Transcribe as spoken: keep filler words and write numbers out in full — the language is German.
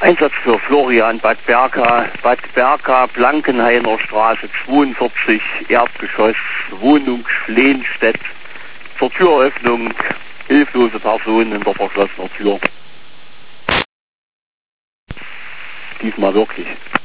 Einsatz für Florian, Bad Berka, Bad Berka, Blankenhainer Straße zweiundvierzig, Erdgeschoss, Wohnung Schleenstedt. Zur Türöffnung, hilflose Personen in der verschlossenen Tür. Diesmal wirklich.